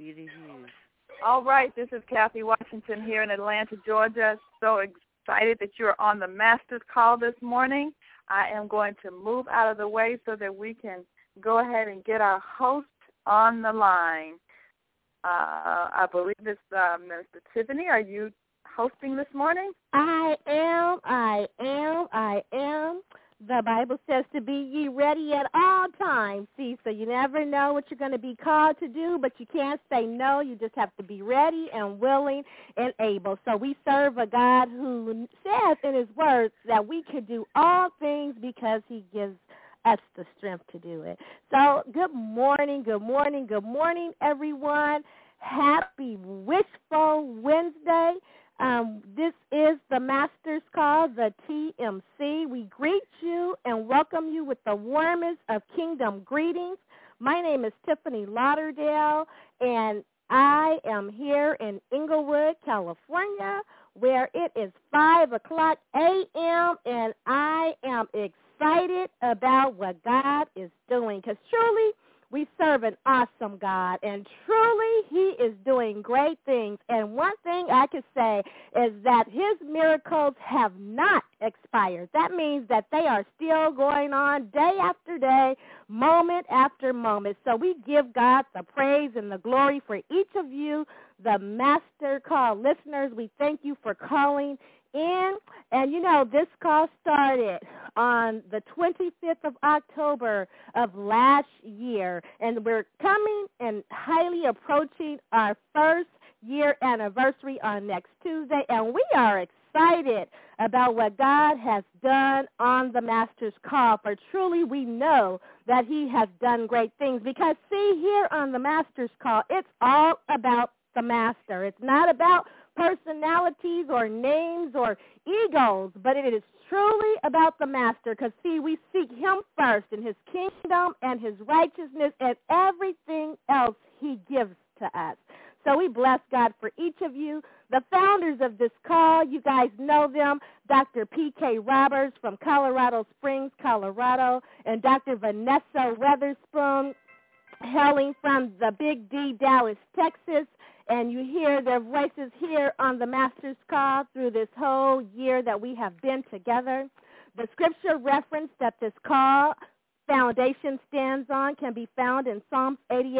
be to you. All right, this is Kathy Washington here in Atlanta, Georgia. So excited that you're on the Master's Call this morning. I am going to move out of the way so that we can go ahead and get our host on the line. I believe it's Minister Tiffany. Are you hosting this morning? I am. The Bible says to be ye ready at all times. See, so you never know what you're going to be called to do, but you can't say no. You just have to be ready and willing and able. So we serve a God who says in his words that we can do all things because he gives us the strength to do it. So good morning, everyone. Happy Wishful Wednesday. This is the Master's Call, the TMC. We greet you and welcome you with the warmest of kingdom greetings. My name is Tiffany Lauderdale, and I am here in Inglewood, California, where it is 5 o'clock a.m., and I am excited about what God is doing because truly we serve an awesome God, and truly he is doing great things. And one thing I could say is that his miracles have not expired. That means that they are still going on day after day, moment after moment. So we give God the praise and the glory for each of you, the Master Call listeners. We thank you for calling in. And, you know, this call started on the 25th of October of last year, and we're coming and highly approaching our first year anniversary on next Tuesday, and we are excited about what God has done on the Master's Call, for truly we know that he has done great things because, see, here on the Master's Call, it's all about the Master. It's not about personalities or names or egos, but it is truly about the Master because, see, we seek him first in his kingdom and his righteousness and everything else he gives to us. So we bless God for each of you. The founders of this call, you guys know them, Dr. P.K. Roberts from Colorado Springs, Colorado, and Dr. Vanessa Weatherspoon hailing from the Big D, Dallas, Texas. And you hear their voices here on the Master's Call through this whole year that we have been together. The scripture reference that this call foundation stands on can be found in Psalms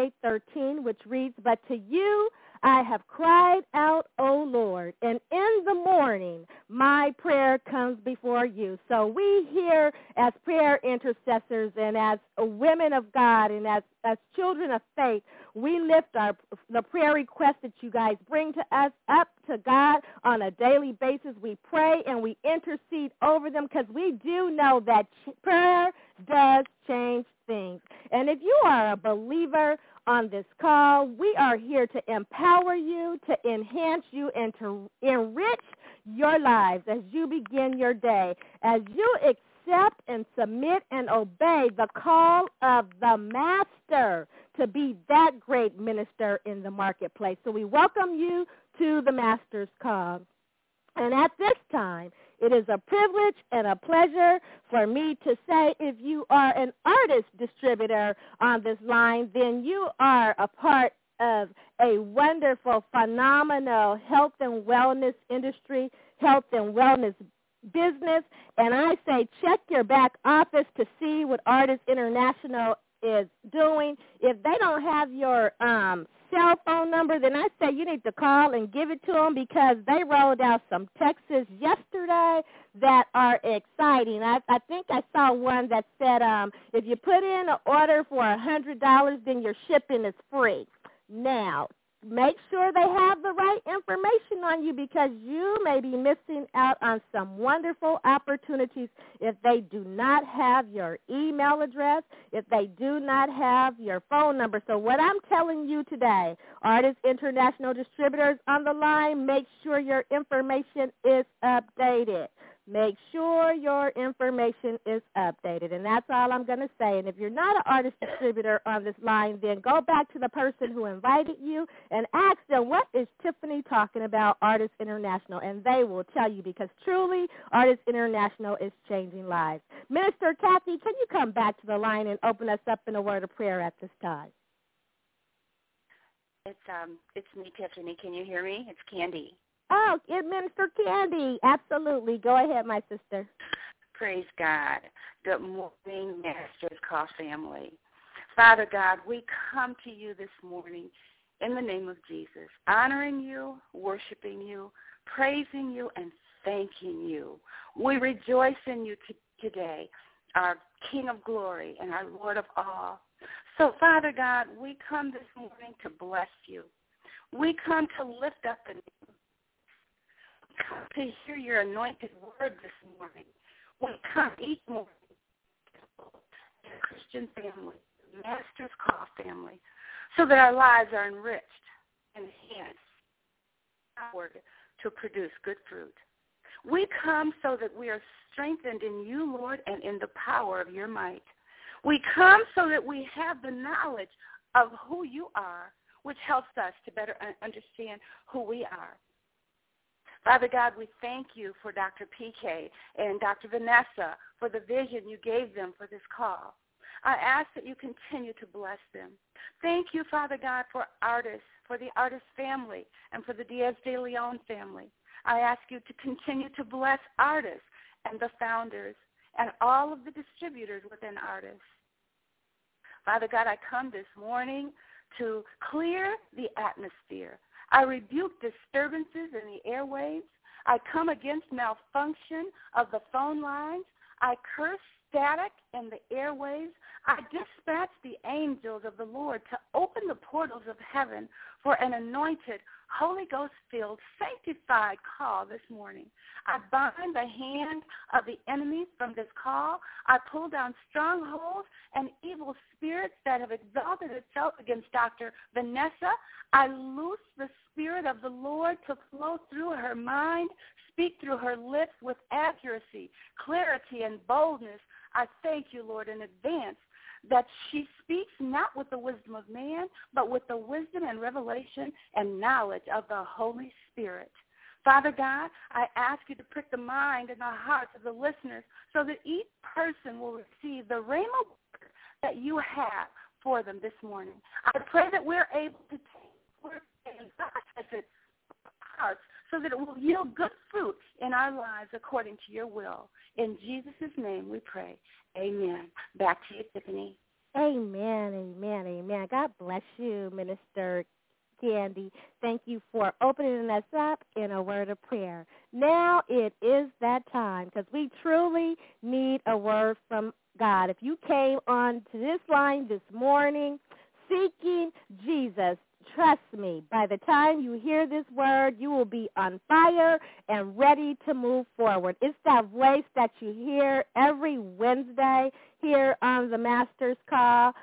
88:13, which reads, "But to you I have cried out, O Lord, and in the morning my prayer comes before you." So we here as prayer intercessors and as women of God and as children of faith, we lift the prayer requests that you guys bring to us up to God on a daily basis. We pray and we intercede over them because we do know that prayer does change things. And if you are a believer on this call, we are here to empower you, to enhance you, and to enrich your lives as you begin your day, as you accept and submit and obey the call of the Master to be that great minister in the marketplace. So we welcome you to the Master's Call. And at this time, it is a privilege and a pleasure for me to say if you are an artist distributor on this line, then you are a part of a wonderful, phenomenal health and wellness industry, health and wellness business. And I say check your back office to see what Artists International is doing. If they don't have your cell phone number, then I say you need to call and give it to them because they rolled out some texts yesterday that are exciting. I think I saw one that said if you put in an order for $100, then your shipping is free. Now, make sure they have the right information on you because you may be missing out on some wonderful opportunities if they do not have your email address, if they do not have your phone number. So what I'm telling you today, Artists International Distributors on the line, make sure your information is updated. Make sure your information is updated. And that's all I'm going to say. And if you're not an artist distributor on this line, then go back to the person who invited you and ask them, what is Tiffany talking about, Artists International? And they will tell you because truly Artists International is changing lives. Minister Kathy, can you come back to the line and open us up in a word of prayer at this time? It's me, Tiffany. Can you hear me? It's Candy. Oh, it's Minister Candy. Absolutely. Go ahead, my sister. Praise God. Good morning, Masters Call family. Father God, we come to you this morning in the name of Jesus, honoring you, worshiping you, praising you, and thanking you. We rejoice in you today, our King of glory and our Lord of all. So, Father God, we come this morning to bless you. We come to lift up the name. We come to hear your anointed word this morning. We come each morning to the Christian family, the Master's Call family, so that our lives are enriched and enhanced to produce good fruit. We come so that we are strengthened in you, Lord, and in the power of your might. We come so that we have the knowledge of who you are, which helps us to better understand who we are. Father God, we thank you for Dr. PK and Dr. Vanessa for the vision you gave them for this call. I ask that you continue to bless them. Thank you, Father God, for artists, for the artist family, and for the Diaz de Leon family. I ask you to continue to bless artists and the founders and all of the distributors within artists. Father God, I come this morning to clear the atmosphere. I rebuke disturbances in the airwaves. I come against malfunction of the phone lines. I curse static in the airwaves. I dispatch the angels of the Lord to open the portals of heaven for an anointed, Holy Ghost-filled, sanctified call this morning. I bind the hand of the enemy from this call. I pull down strongholds and evil spirits that have exalted itself against Dr. Vanessa. I loose the Spirit of the Lord to flow through her mind, speak through her lips with accuracy, clarity, and boldness. I thank you, Lord, in advance that she speaks not with the wisdom of man, but with the wisdom and revelation and knowledge of the Holy Spirit. Father God, I ask you to prick the mind and the hearts of the listeners so that each person will receive the rhema word that you have for them this morning. I pray that we're able to take the word and process it in our hearts so that it will yield good fruit in our lives according to your will. In Jesus' name we pray. Amen. Back to you, Tiffany. Amen, amen, amen. God bless you, Minister Candy. Thank you for opening us up in a word of prayer. Now it is that time because we truly need a word from God. If you came on to this line this morning seeking Jesus, trust me, by the time you hear this word, you will be on fire and ready to move forward. It's that voice that you hear every Wednesday here on the Master's Call.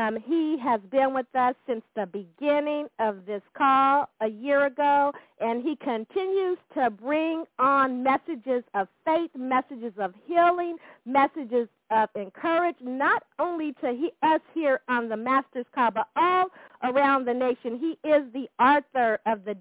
He has been with us since the beginning of this call a year ago, and he continues to bring on messages of faith, messages of healing, messages of encouragement, not only to us here on the Master's Call, but all around the nation. He is the author of The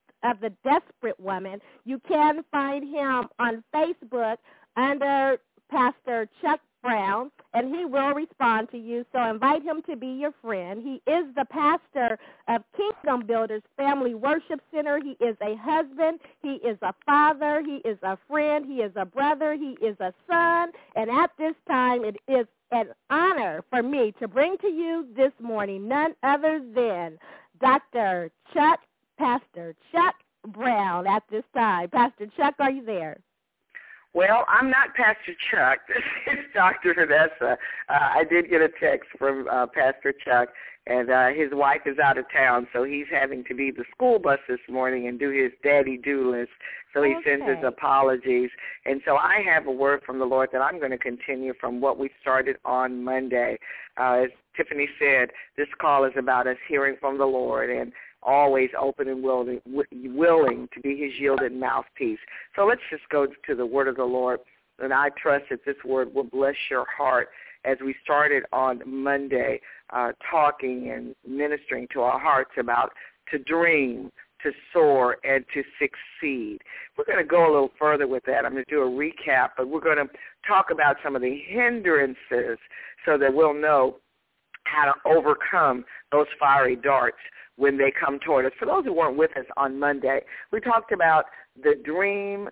Desperate Woman. You can find him on Facebook under Pastor Chuck Brown, and he will respond to you, so invite him to be your friend. He is the pastor of Kingdom Builders Family Worship Center. He is a husband. He is a father. He is a friend. He is a brother. He is a son, and at this time it is an honor for me to bring to you this morning none other than Pastor Chuck Brown at this time. Pastor Chuck, are you there? Well, I'm not Pastor Chuck. This is Dr. Vanessa. I did get a text from Pastor Chuck, and his wife is out of town, so he's having to be the school bus this morning and do his daddy do list. So he sends his apologies. And so I have a word from the Lord that I'm going to continue from what we started on Monday. As Tiffany said, this call is about us hearing from the Lord and always open and willing to be his yielded mouthpiece. So let's just go to the word of the Lord, and I trust that this word will bless your heart as we started on Monday talking and ministering to our hearts about to dream, to soar, and to succeed. We're going to go a little further with that. I'm going to do a recap, but we're going to talk about some of the hindrances so that we'll know how to overcome those fiery darts when they come toward us. For those who weren't with us on Monday, we talked about the dream,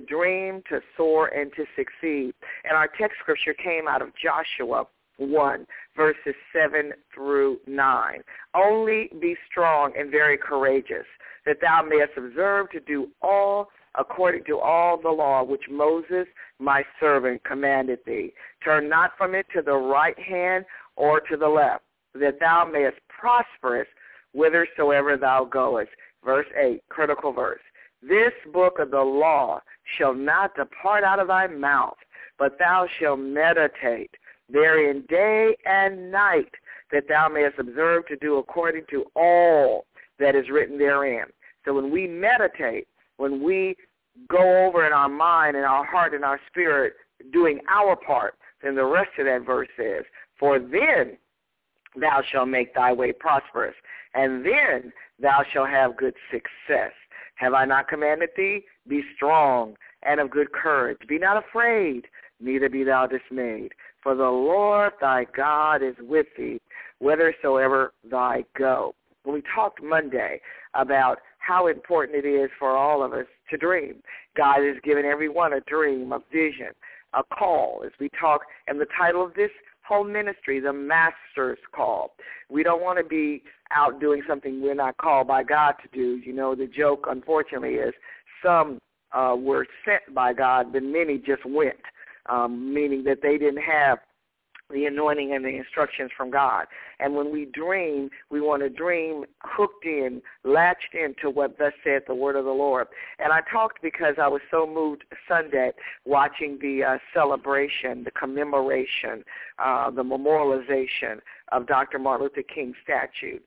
to soar, and to succeed. And our text scripture came out of Joshua 1, verses 7 through 9. Only be strong and very courageous, that thou mayest observe to do all according to all the law which Moses, my servant, commanded thee. Turn not from it to the right hand or to the left, that thou mayest prosper whithersoever thou goest. Verse 8, critical verse. This book of the law shall not depart out of thy mouth, but thou shalt meditate therein day and night, that thou mayest observe to do according to all that is written therein. So when we meditate, when we go over in our mind and our heart and our spirit doing our part, then the rest of that verse says, for then thou shalt make thy way prosperous, and then thou shalt have good success. Have I not commanded thee? Be strong and of good courage. Be not afraid, neither be thou dismayed. For the Lord thy God is with thee, whithersoever thou go. When we talked Monday about how important it is for all of us to dream, God has given everyone a dream, a vision, a call. As we talk, and the title of this whole ministry, the Master's Call. We don't want to be out doing something we're not called by God to do. You know, the joke, unfortunately, is some were sent by God, but many just went, meaning that they didn't have the anointing and the instructions from God. And when we dream, we want to dream hooked in, latched into what thus saith the word of the Lord. And I talked because I was so moved Sunday watching the celebration, the commemoration, the memorialization of Dr. Martin Luther King's statue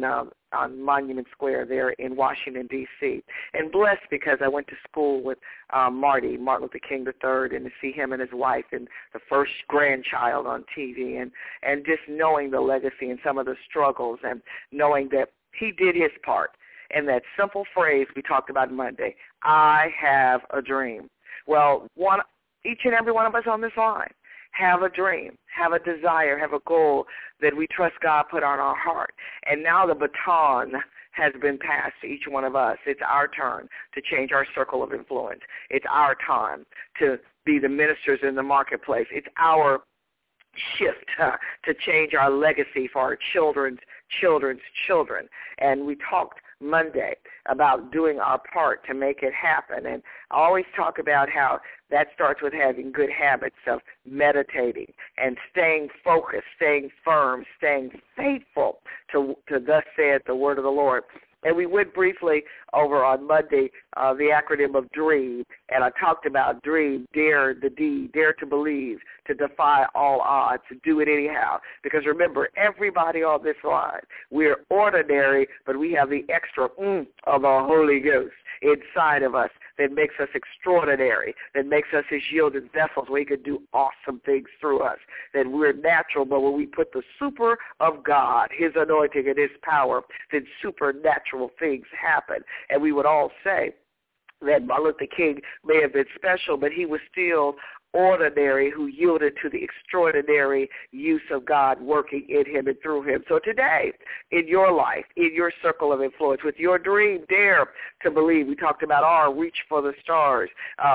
on Monument Square there in Washington, D.C. And blessed because I went to school with Martin Luther King III, and to see him and his wife and the first grandchild on TV, and just knowing the legacy and some of the struggles, and knowing that he did his part. And that simple phrase we talked about Monday, I have a dream. Well, each and every one of us on this line have a dream, have a desire, have a goal that we trust God put on our heart. And now the baton has been passed to each one of us. It's our turn to change our circle of influence. It's our time to be the ministers in the marketplace. It's our shift to change our legacy for our children's children. And we talked Monday about doing our part to make it happen. And I always talk about how that starts with having good habits of meditating and staying focused, staying firm, staying faithful to thus saith the word of the Lord. And we went briefly over on Monday the acronym of DREAM, and I talked about dream, dare, the D, dare to believe, to defy all odds, to do it anyhow. Because remember, everybody on this line, we're ordinary, but we have the extra of the Holy Ghost inside of us that makes us extraordinary, that makes us his yielded vessels where he can do awesome things through us, that we're natural, but when we put the super of God, his anointing and his power, then supernatural things happen. And we would all say that Martin Luther King may have been special, but he was still ordinary who yielded to the extraordinary use of God working in him and through him. So today, in your life, in your circle of influence, with your dream, dare to believe. We talked about our reach for the stars.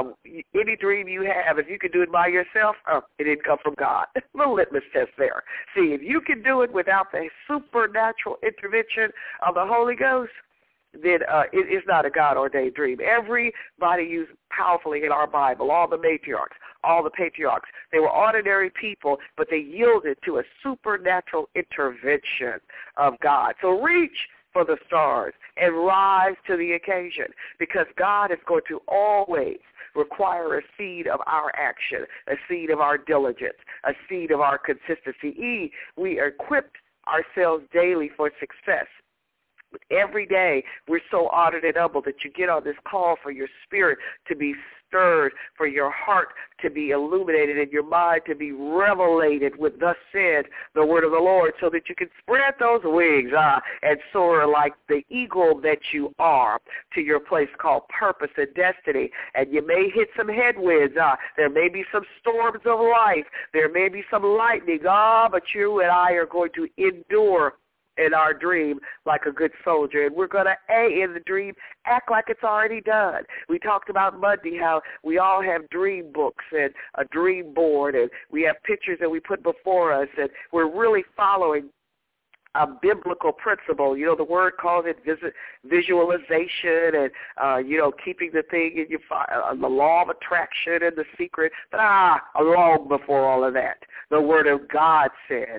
Any dream you have, if you can do it by yourself, it didn't come from God. The litmus test there. See, if you can do it without the supernatural intervention of the Holy Ghost, then it is not a God-ordained dream. Everybody used powerfully in our Bible, all the matriarchs, all the patriarchs, they were ordinary people, but they yielded to a supernatural intervention of God. So reach for the stars and rise to the occasion, because God is going to always require a seed of our action, a seed of our diligence, a seed of our consistency. We equip ourselves daily for success. Every day we're so honored and humbled that you get on this call for your spirit to be stirred, for your heart to be illuminated, and your mind to be revelated with thus said the word of the Lord, so that you can spread those wings and soar like the eagle that you are to your place called purpose and destiny. And you may hit some headwinds. There may be some storms of life. There may be some lightning. But you and I are going to endure in our dream like a good soldier. And we're going to, in the dream, act like it's already done. We talked about Monday how we all have dream books and a dream board, and we have pictures that we put before us, and we're really following a biblical principle. You know, the word calls it visualization and, keeping the thing in your the law of attraction and the secret. But long before all of that, the word of God said,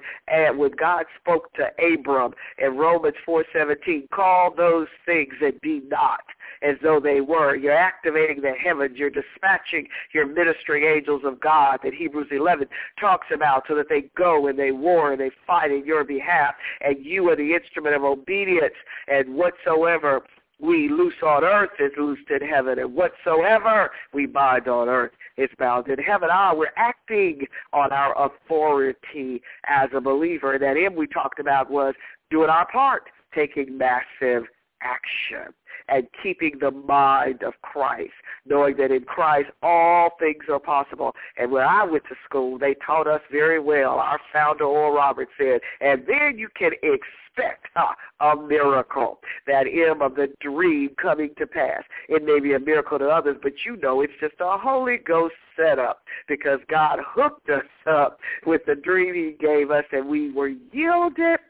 when God spoke to Abram in Romans 4:17, call those things that be not as though they were. You're activating the heavens. You're dispatching your ministering angels of God that Hebrews 11 talks about, so that they go and they war and they fight in your behalf, and you are the instrument of obedience, and whatsoever we loose on earth is loosed in heaven, and whatsoever we bind on earth is bound in heaven. We're acting on our authority as a believer. And that we talked about was doing our part, taking massive action and keeping the mind of Christ, knowing that in Christ all things are possible. And when I went to school, they taught us very well. Our founder, Oral Roberts, said, and then you can expect a miracle, that of the dream coming to pass. It may be a miracle to others, but it's just a Holy Ghost setup, because God hooked us up with the dream he gave us, and we were yielded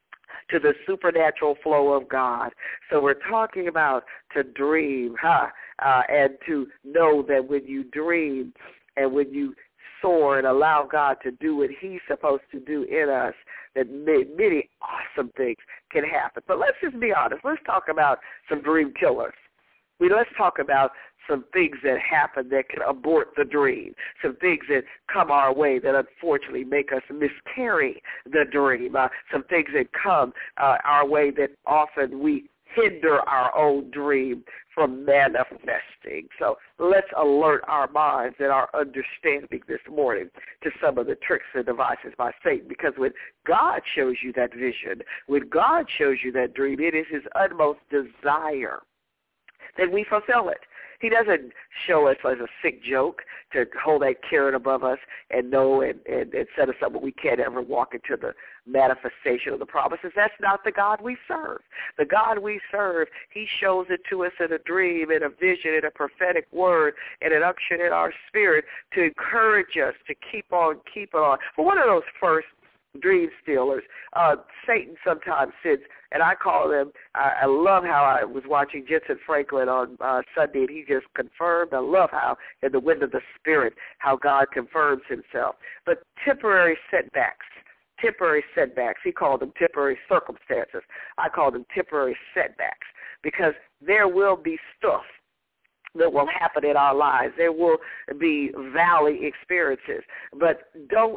to the supernatural flow of God. So we're talking about to dream, and to know that when you dream and when you soar and allow God to do what he's supposed to do in us, that many awesome things can happen. But let's just be honest. Let's talk about some dream killers. Let's talk about some things that happen that can abort the dream, some things that come our way that unfortunately make us miscarry the dream, some things that come our way that often we hinder our own dream from manifesting. So let's alert our minds and our understanding this morning to some of the tricks and devices by Satan, because when God shows you that vision, when God shows you that dream, it is his utmost desire that we fulfill it. He doesn't show us as a sick joke to hold that carrot above us and know and set us up where we can't ever walk into the manifestation of the promises. That's not the God we serve. The God we serve, he shows it to us in a dream, in a vision, in a prophetic word, and an unction in our spirit to encourage us to keep on keeping on. But one of those first dream stealers, Satan sometimes sits, and I call them, I love how I was watching Jensen Franklin on Sunday, and he just confirmed. I love how in the wind of the Spirit, how God confirms himself. But temporary setbacks. He called them temporary circumstances. I call them temporary setbacks, because there will be stuff that will happen in our lives. There will be valley experiences. But don't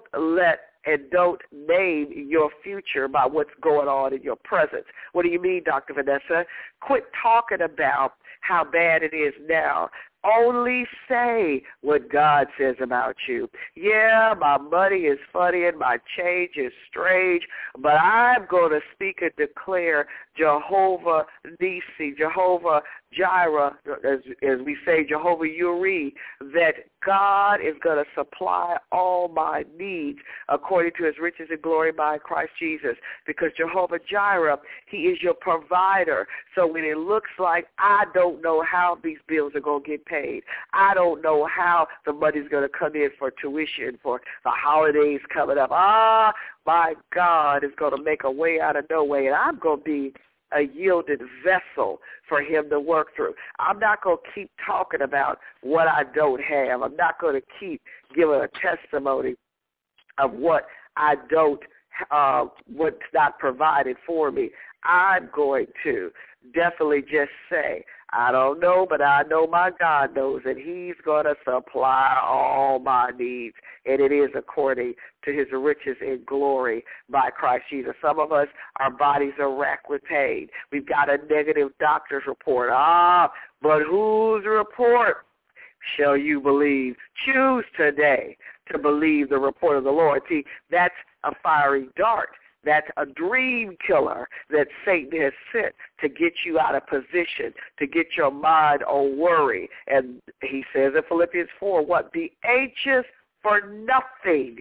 name your future by what's going on in your present. What do you mean, Dr. Vanessa? Quit talking about how bad it is now. Only say what God says about you. Yeah, my money is funny and my change is strange, but I'm going to speak and declare Jehovah Nissi, Jehovah Jireh, as we say, Jehovah Uri, that God is going to supply all my needs according to his riches and glory by Christ Jesus, because Jehovah Jireh, he is your provider. So when it looks like I don't know how these bills are going to get paid, I don't know how the money's going to come in for tuition, for the holidays coming up, my God is going to make a way out of no way, and I'm going to be a yielded vessel for him to work through. I'm not going to keep talking about what I don't have. I'm not going to keep giving a testimony of what I don't, what's not provided for me. I'm going to definitely just say, I don't know, but I know my God knows, and he's going to supply all my needs, and it is according to his riches in glory by Christ Jesus. Some of us, our bodies are racked with pain. We've got a negative doctor's report. But whose report shall you believe? Choose today to believe the report of the Lord. See, that's a fiery dart. That's a dream killer that Satan has sent to get you out of position, to get your mind on worry. And he says in Philippians 4, what? Be anxious for nothing,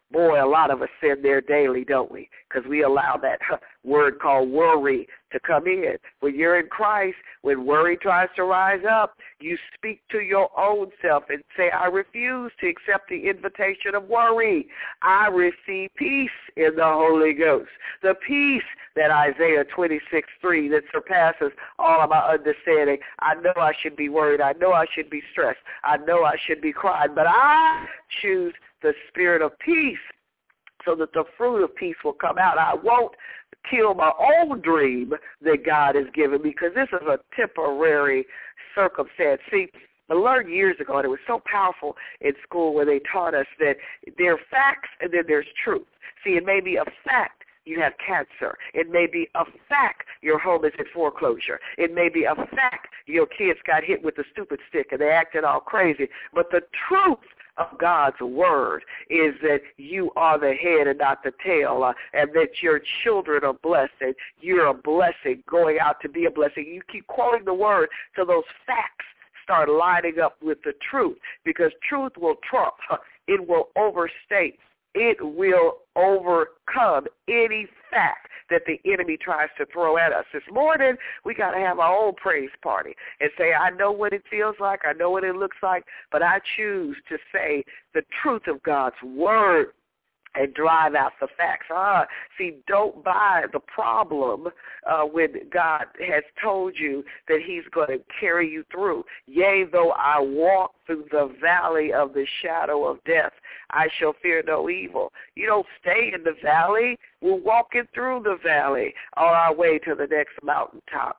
Boy, a lot of us sin there daily, don't we? Because we allow that word called worry to come in. When you're in Christ, when worry tries to rise up, you speak to your own self and say, I refuse to accept the invitation of worry. I receive peace in the Holy Ghost. The peace that Isaiah 26:3 that surpasses all of my understanding. I know I should be worried. I know I should be stressed. I know I should be crying. But I choose the spirit of peace so that the fruit of peace will come out. I won't kill my own dream that God has given me because this is a temporary circumstance. See, I learned years ago, and it was so powerful in school where they taught us that there are facts and then there's truth. See, it may be a fact you have cancer. It may be a fact your home is in foreclosure. It may be a fact your kids got hit with a stupid stick and they acted all crazy. But the truth of God's word is that you are the head and not the tail, and that your children are blessed and you're a blessing going out to be a blessing. You keep quoting the word till those facts start lining up with the truth, because truth will trump. It will overstate. It will overcome any fact that the enemy tries to throw at us. This morning, we got to have our own praise party and say, I know what it feels like, I know what it looks like, but I choose to say the truth of God's word and drive out the facts. See, don't buy the problem when God has told you that he's going to carry you through. Yea, though I walk through the valley of the shadow of death, I shall fear no evil. You don't stay in the valley. We're walking through the valley on our way to the next mountaintop.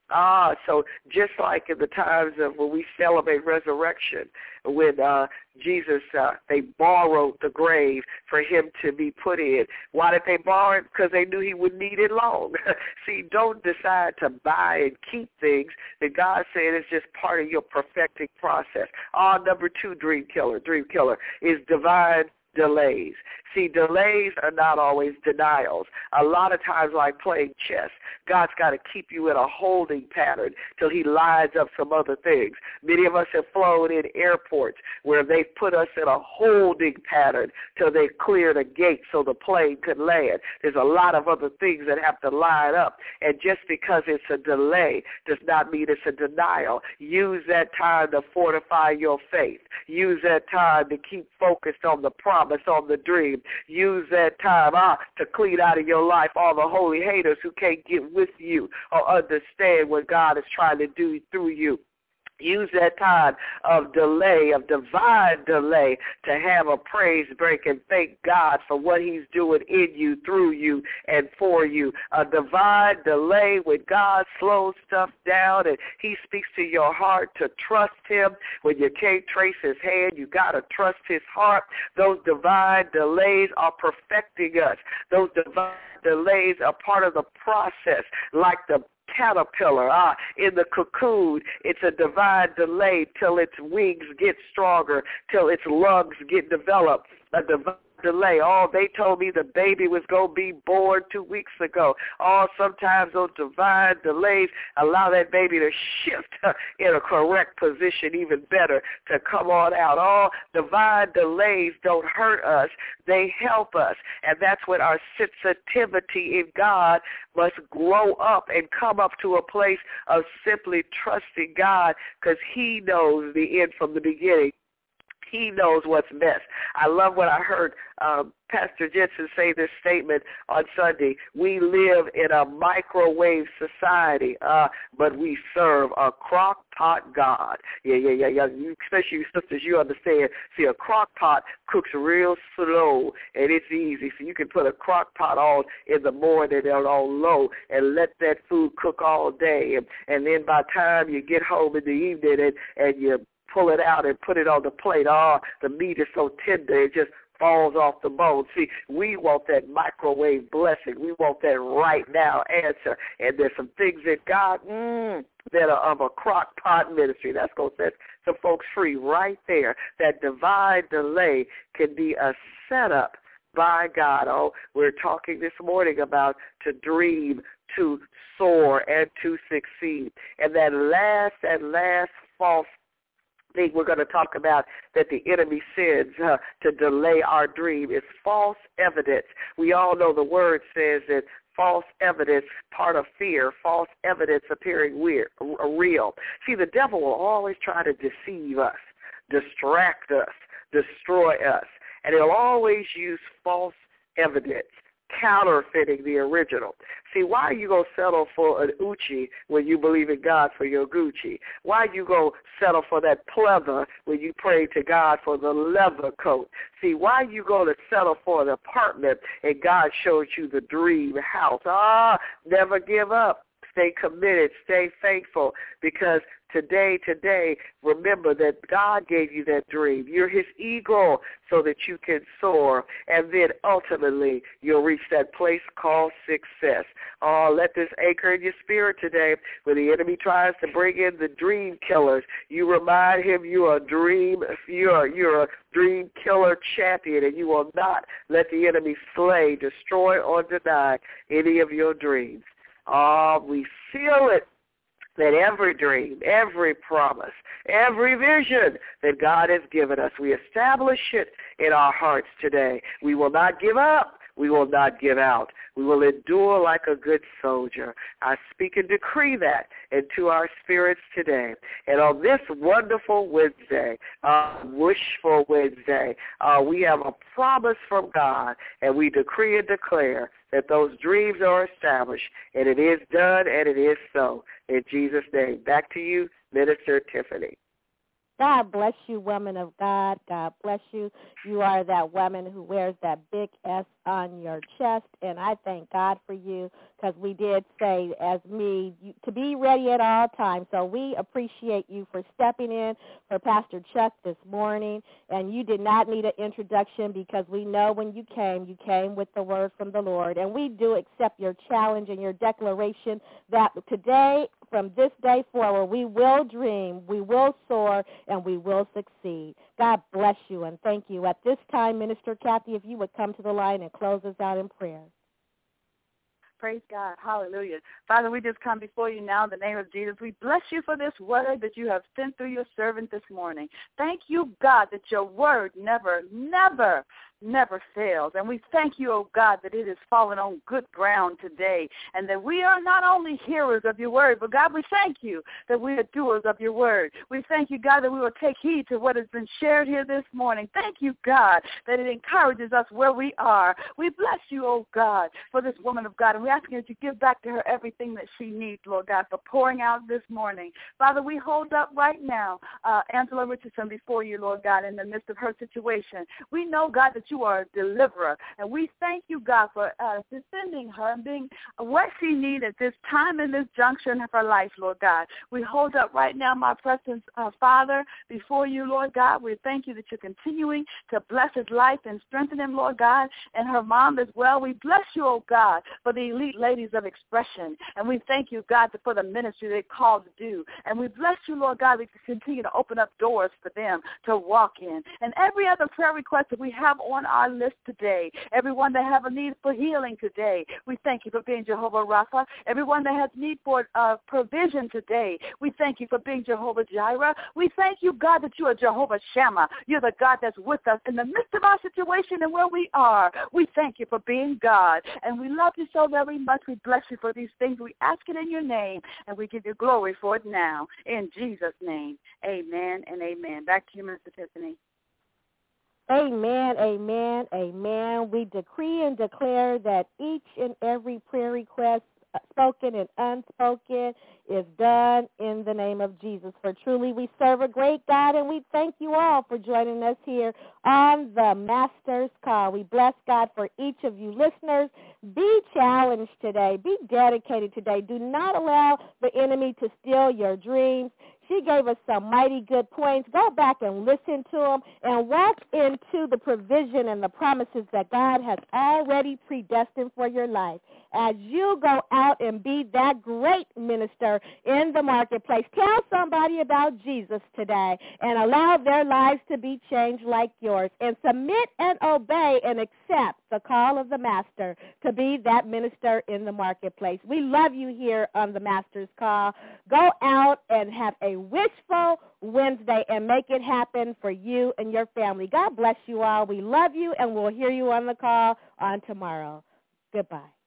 So just like in the times of when we celebrate resurrection, when Jesus, they borrowed the grave for him to be put in. Why did they borrow it? Because they knew he would need it long. See, don't decide to buy and keep things that God said is just part of your perfecting process. Number 2, dream killer is divine delays. See, delays are not always denials. A lot of times, like playing chess, God's got to keep you in a holding pattern till he lines up some other things. Many of us have flown in airports where they put us in a holding pattern till they cleared a gate so the plane could land. There's a lot of other things that have to line up, and just because it's a delay does not mean it's a denial. Use that time to fortify your faith. Use that time to keep focused on the promise, on the dream. Use that time to clean out of your life all the holy haters who can't get with you or understand what God is trying to do through you. Use that time of delay, of divine delay, to have a praise break and thank God for what he's doing in you, through you, and for you. A divine delay when God slows stuff down and he speaks to your heart to trust him. When you can't trace his hand, you got to trust his heart. Those divine delays are perfecting us. Those divine delays are part of the process, like the caterpillar in the cocoon. It's a divine delay till its wings get stronger, till its lungs get developed. A divine delay. They told me the baby was going to be born 2 weeks ago. Sometimes those divine delays allow that baby to shift in a correct position even better to come on out. Divine delays don't hurt us. They help us. And that's when our sensitivity in God must grow up and come up to a place of simply trusting God, because he knows the end from the beginning. He knows what's best. I love what I heard Pastor Jensen say this statement on Sunday. We live in a microwave society, but we serve a crock-pot God. Yeah. Especially you sisters, you understand. See, a crock-pot cooks real slow, and it's easy. So you can put a crock-pot on in the morning and on low and let that food cook all day. And then by the time you get home in the evening and you pull it out and put it on the plate, the meat is so tender it just falls off the bone. See, we want that microwave blessing. We want that right now answer. And there's some things that God, that are of a crock pot ministry. That's going to set some folks free right there. That divine delay can be a setup by God. We're talking this morning about to dream, to soar, and to succeed. And that last false thing we're going to talk about that the enemy sends to delay our dream is false evidence. We all know the word says that false evidence, part of fear, false evidence appearing real. See, the devil will always try to deceive us, distract us, destroy us, and he'll always use false evidence, counterfeiting the original. See, why are you going to settle for an Uchi when you believe in God for your Gucci? Why you going to settle for that pleather when you pray to God for the leather coat? See, why you going to settle for an apartment and God showed you the dream house? Never give up. Stay committed. Stay faithful, because today, remember that God gave you that dream. You're his eagle so that you can soar, and then ultimately you'll reach that place called success. Let this anchor in your spirit today. When the enemy tries to bring in the dream killers, you remind him you're a dream killer champion, and you will not let the enemy slay, destroy, or deny any of your dreams. We seal it that every dream, every promise, every vision that God has given us, we establish it in our hearts today. We will not give up. We will not give out. We will endure like a good soldier. I speak and decree that into our spirits today. And on this wonderful Wednesday, wishful Wednesday, we have a promise from God, and we decree and declare that those dreams are established, and it is done, and it is so. In Jesus' name. Back to you, Minister Tiffany. God bless you, woman of God. God bless you. You are that woman who wears that big S on your chest, and I thank God for you, because we did say, to be ready at all times. So we appreciate you for stepping in for Pastor Chuck this morning, and you did not need an introduction, because we know when you came with the word from the Lord, and we do accept your challenge and your declaration that today, from this day forward, we will dream, we will soar, and we will succeed. God bless you, and thank you. At this time, Minister Kathy, if you would come to the line and close us out in prayer. Praise God. Hallelujah. Father, we just come before you now in the name of Jesus. We bless you for this word that you have sent through your servant this morning. Thank you, God, that your word never fails. And we thank you, oh God, that it has fallen on good ground today, and that we are not only hearers of your word, but God, we thank you that we are doers of your word. We thank you, God, that we will take heed to what has been shared here this morning. Thank you, God, that it encourages us where we are. We bless you, oh God, for this woman of God, and we ask you that you give back to her everything that she needs, Lord God, for pouring out this morning. Father, we hold up right now Angela Richardson before you, Lord God, in the midst of her situation. We know, God, that you are a deliverer, and we thank you, God, for defending her and being what she needs at this time in this junction of her life, Lord God. We hold up right now my precious Father before you, Lord God. We thank you that you're continuing to bless his life and strengthen him, Lord God, and her mom as well. We bless you, oh God, for the elite ladies of expression, and we thank you, God, for the ministry they called to do, and we bless you, Lord God, that you continue to open up doors for them to walk in, and every other prayer request that we have on our list today, everyone that have a need for healing today, we thank you for being Jehovah Rapha. Everyone that has need for provision today, we thank you for being Jehovah Jireh. We thank you, God, that you are Jehovah Shammah. You're the God that's with us in the midst of our situation and where we are. We thank you for being God, and we love you so very much. We bless you for these things. We ask it in your name, and we give you glory for it now. In Jesus' name, amen and amen. Back to you, Mr. Tiffany. Amen, amen, amen. We decree and declare that each and every prayer request, spoken and unspoken, is done in the name of Jesus. For truly we serve a great God, and we thank you all for joining us here on the Master's Call. We bless God for each of you listeners. Be challenged today. Be dedicated today. Do not allow the enemy to steal your dreams. She gave us some mighty good points. Go back and listen to them and walk into the provision and the promises that God has already predestined for your life. as you go out and be that great minister in the marketplace. Tell somebody about Jesus today and allow their lives to be changed like yours, and submit and obey and accept the call of the Master to be that minister in the marketplace. We love you here on the Master's Call. Go out and have a wishful Wednesday and make it happen for you and your family. God bless you all. We love you, and we'll hear you on the call on tomorrow. Goodbye.